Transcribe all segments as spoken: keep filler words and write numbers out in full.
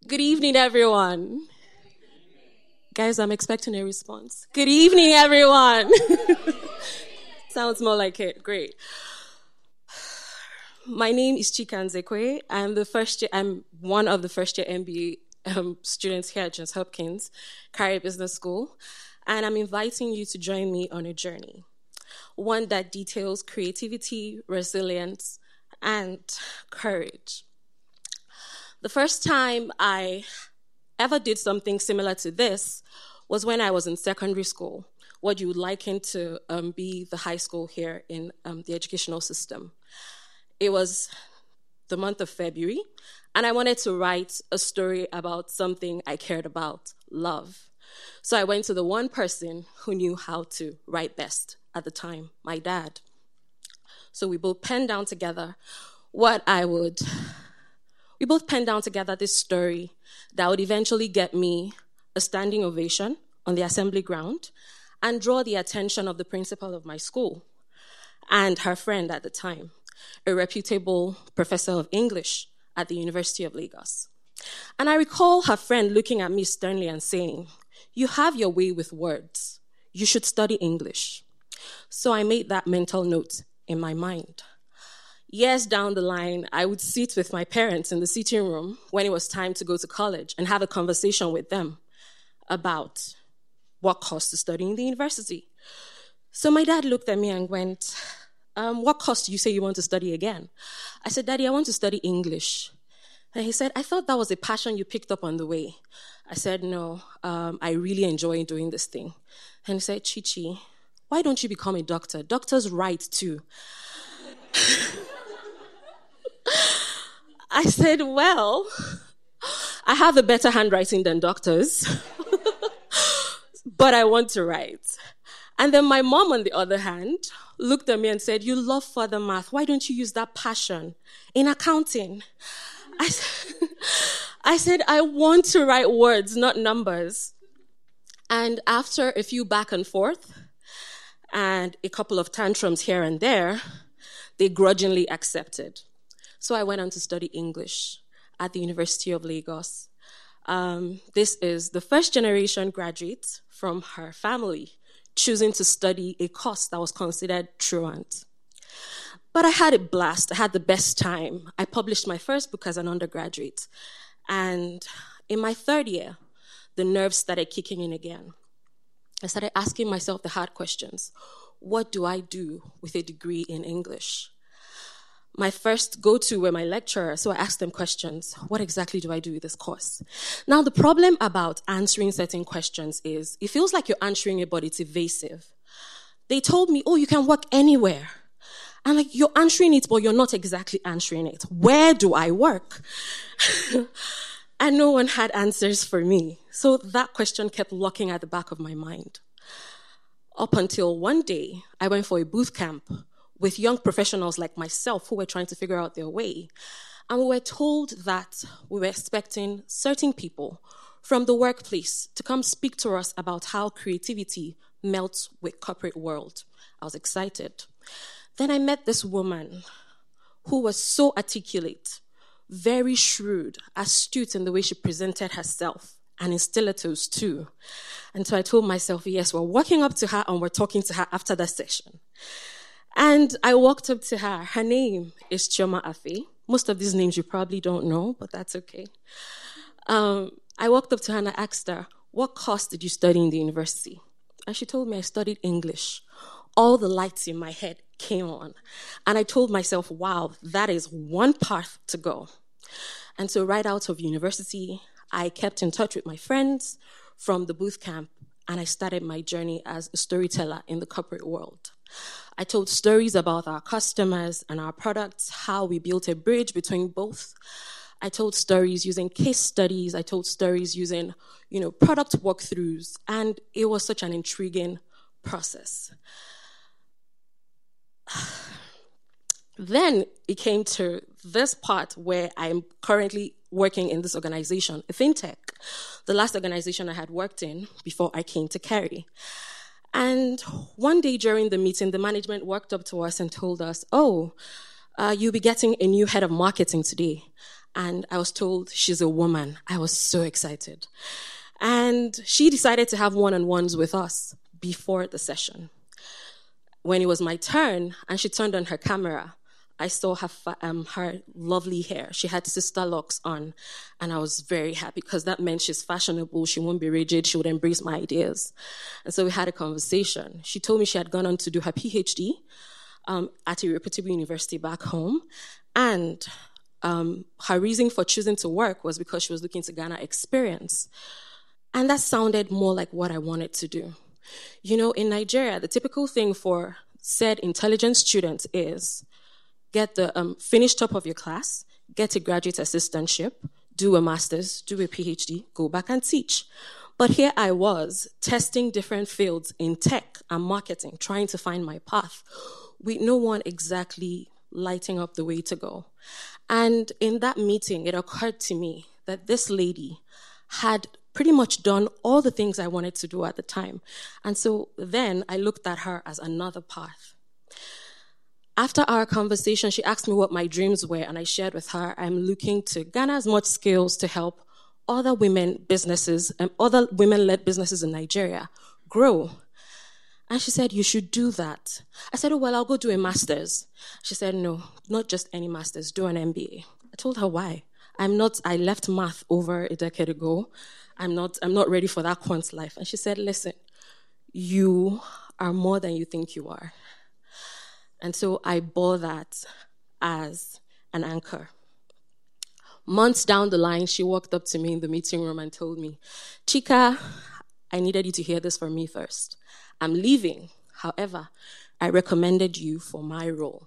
Good evening, everyone. Guys, I'm expecting a response. Good evening, everyone. Sounds more like it. Great. My name is Chika Nzekwe. I'm the first year, I'm one of the first year M B A um, students here at Johns Hopkins Career Business School, and I'm inviting you to join me on a journey, one that details creativity, resilience, and courage. The first time I ever did something similar to this was when I was in secondary school, what you would liken to um, be the high school here in um, the educational system. It was the month of February, and I wanted to write a story about something I cared about, love. So I went to the one person who knew how to write best at the time, my dad. So we both penned down together what I would... We both penned down together this story that would eventually get me a standing ovation on the assembly ground and draw the attention of the principal of my school and her friend at the time, a reputable professor of English at the University of Lagos. And I recall her friend looking at me sternly and saying, "You have your way with words. You should study English." So I made that mental note in my mind. Years down the line, I would sit with my parents in the sitting room when it was time to go to college and have a conversation with them about what cost to study in the university. So my dad looked at me and went, um, what course do you say you want to study again? I said, "Daddy, I want to study English." And he said, "I thought that was a passion you picked up on the way." I said, "No, um, I really enjoy doing this thing." And he said, "Chichi, why don't you become a doctor? Doctors write too." I said, "Well, I have a better handwriting than doctors, but I want to write." And then my mom, on the other hand, looked at me and said, "You love further math. Why don't you use that passion in accounting?" I, I said, "I want to write words, not numbers." And after a few back and forth and a couple of tantrums here and there, they grudgingly accepted. So I went on to study English at the University of Lagos. Um, this is the first generation graduate from her family choosing to study a course that was considered truant. But I had a blast. I had the best time. I published my first book as an undergraduate. And in my third year, the nerves started kicking in again. I started asking myself the hard questions. What do I do with a degree in English? My first go-to were my lecturers, so I asked them questions. What exactly do I do with this course? Now, the problem about answering certain questions is it feels like you're answering it, but it's evasive. They told me, "Oh, you can work anywhere." I'm like, "You're answering it, but you're not exactly answering it. Where do I work?" And no one had answers for me. So that question kept lurking at the back of my mind. Up until one day, I went for a boot camp with young professionals like myself who were trying to figure out their way. And we were told that we were expecting certain people from the workplace to come speak to us about how creativity melts with corporate world. I was excited. Then I met this woman who was so articulate, very shrewd, astute in the way she presented herself, and in stilettos too. And so I told myself, yes, we're walking up to her and we're talking to her after that session. And I walked up to her. Her name is Chioma Afe. Most of these names you probably don't know, but that's okay. Um, I walked up to her and I asked her, "What course did you study in the university?" And she told me I studied English. All the lights in my head came on. And I told myself, wow, that is one path to go. And so right out of university, I kept in touch with my friends from the boot camp, and I started my journey as a storyteller in the corporate world. I told stories about our customers and our products, how we built a bridge between both. I told stories using case studies. I told stories using, you know, product walkthroughs, and it was such an intriguing process. Then it came to this part where I'm currently working in this organization, a fintech, the last organization I had worked in before I came to Carey. And one day during the meeting, the management walked up to us and told us, "Oh, uh, you'll be getting a new head of marketing today." And I was told she's a woman. I was so excited. And she decided to have one-on-ones with us before the session. When it was my turn and she turned on her camera, I saw her, um, her lovely hair. She had sister locks on, and I was very happy because that meant she's fashionable, she won't be rigid, she would embrace my ideas. And so we had a conversation. She told me she had gone on to do her PhD um, at a reputable university back home, and um, her reason for choosing to work was because she was looking to garner experience. And that sounded more like what I wanted to do. You know, in Nigeria, the typical thing for said intelligent students is get the um, finish top of your class, get a graduate assistantship, do a master's, do a PhD, go back and teach. But here I was testing different fields in tech and marketing, trying to find my path, with no one exactly lighting up the way to go. And in that meeting, it occurred to me that this lady had pretty much done all the things I wanted to do at the time. And so then I looked at her as another path. After our conversation, she asked me what my dreams were, and I shared with her, I'm looking to garner as much skills to help other women businesses and other women-led businesses in Nigeria grow. And she said, you should do that. I said, oh, well, I'll go do a master's. She said, no, not just any master's, do an M B A. I told her why. I'm not, I left math over a decade ago. I'm not, I'm not ready for that quant life. And she said, listen, you are more than you think you are. And so I bore that as an anchor. Months down the line, she walked up to me in the meeting room and told me, Chika, I needed you to hear this from me first. I'm leaving. However, I recommended you for my role.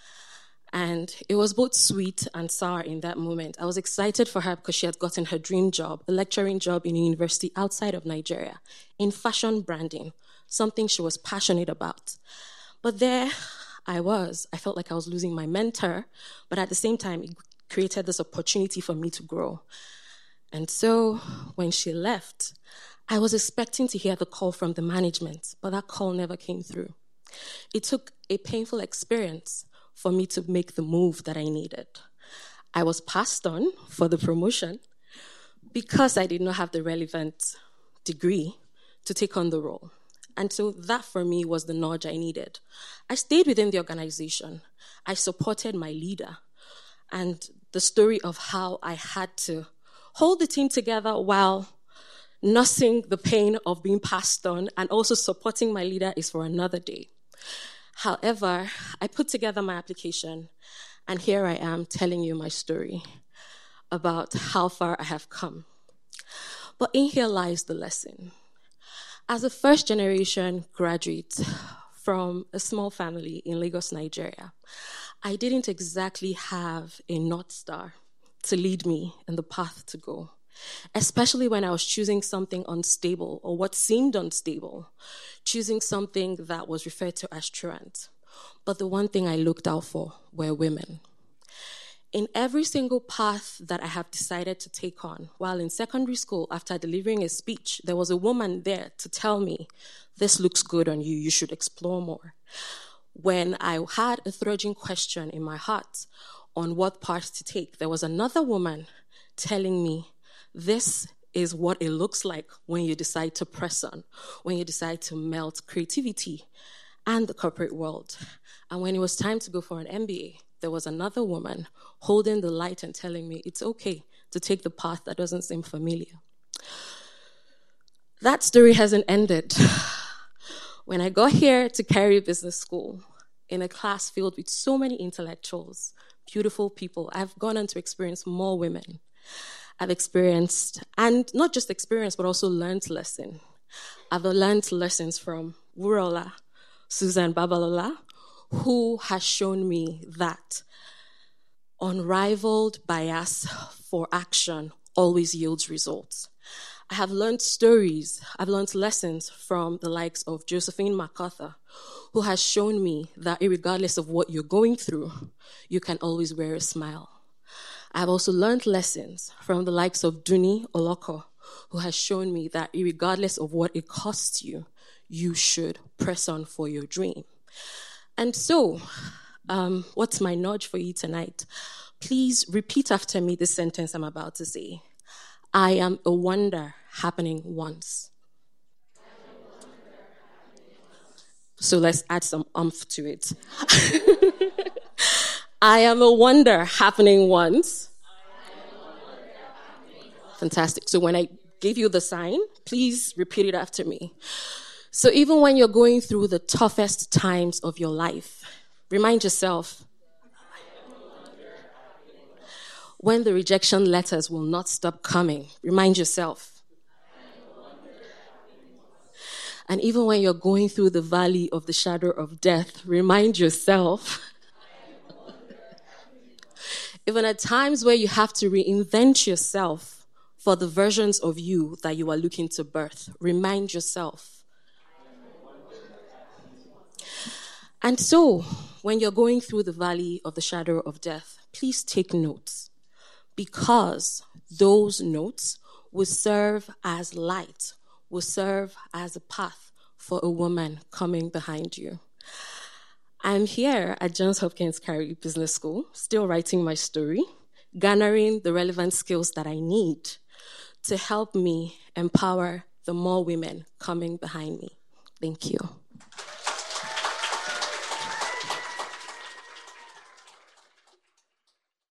And it was both sweet and sour in that moment. I was excited for her because she had gotten her dream job, a lecturing job in a university outside of Nigeria, in fashion branding, something she was passionate about. But there I was. I felt like I was losing my mentor, but at the same time, it created this opportunity for me to grow. And so when she left, I was expecting to hear the call from the management, but that call never came through. It took a painful experience for me to make the move that I needed. I was passed on for the promotion because I did not have the relevant degree to take on the role. And so that for me was the nudge I needed. I stayed within the organization. I supported my leader. And the story of how I had to hold the team together while nursing the pain of being passed on and also supporting my leader is for another day. However, I put together my application, and here I am telling you my story about how far I have come. But in here lies the lesson. As a first-generation graduate from a small family in Lagos, Nigeria, I didn't exactly have a North Star to lead me in the path to go, especially when I was choosing something unstable or what seemed unstable, choosing something that was referred to as truant. But the one thing I looked out for were women. In every single path that I have decided to take on, while in secondary school, after delivering a speech, there was a woman there to tell me, this looks good on you, you should explore more. When I had a thrudging question in my heart on what path to take, there was another woman telling me, this is what it looks like when you decide to press on, when you decide to melt creativity and the corporate world. And when it was time to go for an M B A, there was another woman holding the light and telling me it's okay to take the path that doesn't seem familiar. That story hasn't ended. When I got here to Carey Business School, in a class filled with so many intellectuals, beautiful people, I've gone on to experience more women. I've experienced, and not just experienced, but also learned lessons. I've learned lessons from Wurola, Susan Babalola, who has shown me that unrivaled bias for action always yields results. I have learned stories, I've learned lessons from the likes of Josephine MacArthur, who has shown me that regardless of what you're going through, you can always wear a smile. I've also learned lessons from the likes of Duni Oloko, who has shown me that regardless of what it costs you, you should press on for your dream. And so, um, what's my nudge for you tonight? Please repeat after me this sentence I'm about to say. I am a wonder happening once. So let's add some umph to it. I am a wonder happening once. Fantastic. So when I give you the sign, please repeat it after me. So even when you're going through the toughest times of your life, remind yourself, when the rejection letters will not stop coming, remind yourself. And even when you're going through the valley of the shadow of death, remind yourself. Even at times where you have to reinvent yourself for the versions of you that you are looking to birth, remind yourself. And so, when you're going through the valley of the shadow of death, please take notes, because those notes will serve as light, will serve as a path for a woman coming behind you. I'm here at Johns Hopkins Carey Business School, still writing my story, garnering the relevant skills that I need to help me empower the more women coming behind me. Thank you.